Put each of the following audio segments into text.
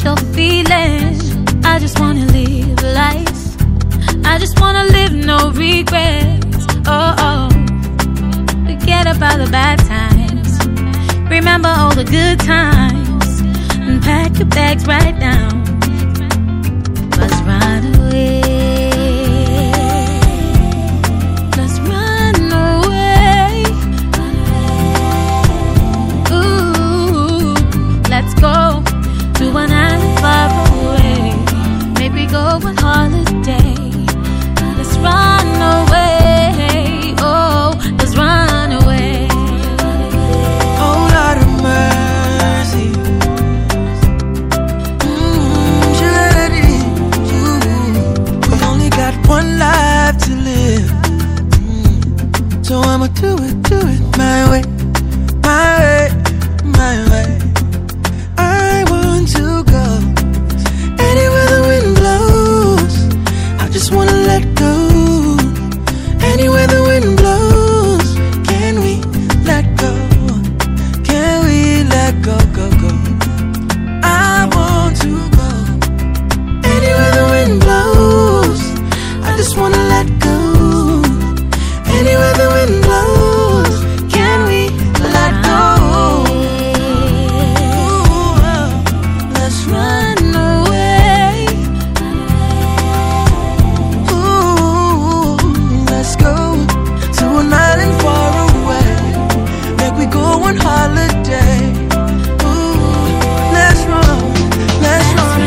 special feeling. I just wanna live life. I just wanna live no regrets. Oh, oh. Forget about the bad times. Remember all the good times. And pack your bags right now. Let's run away. Let's run away. Ooh, let's go to an island far away. Maybe go on holiday. Let's run away. Oh, let's run away. Oh, Lord of mercy. We only got one life to live. So I'ma do it my way, my way, my way. I want to go anywhere the wind blows. I just wanna let go. Anywhere the wind blows. Can we let go? Can we let go, go, go? I want to go anywhere the wind blows. I just wanna let go. Anywhere the wind blows. Can we let go? Let's run away. Ooh, let's go to an island far away. Make we go on holiday. Ooh, let's run, let's run.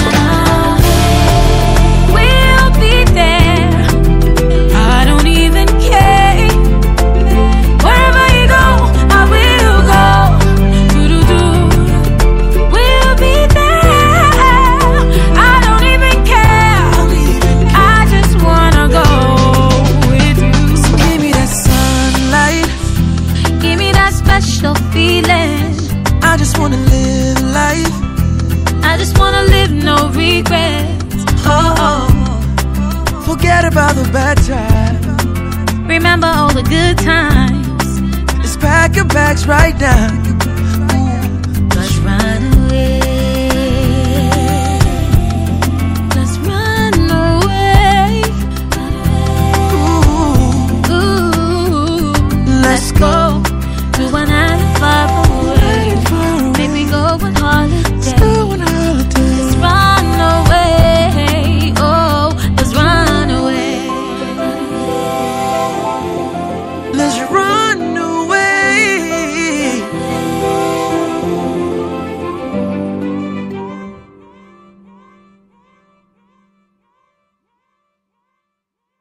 We'll be there. I don't even care. Wherever you go, I will go. Do-do-do. We'll be there. I don't even care. I just wanna go with you. So give me that sunlight. Give me that special feeling. I just wanna live life. I just wanna live no regrets. Oh, oh. Forget about the bad times. Remember all the good times. Just pack your bags right now.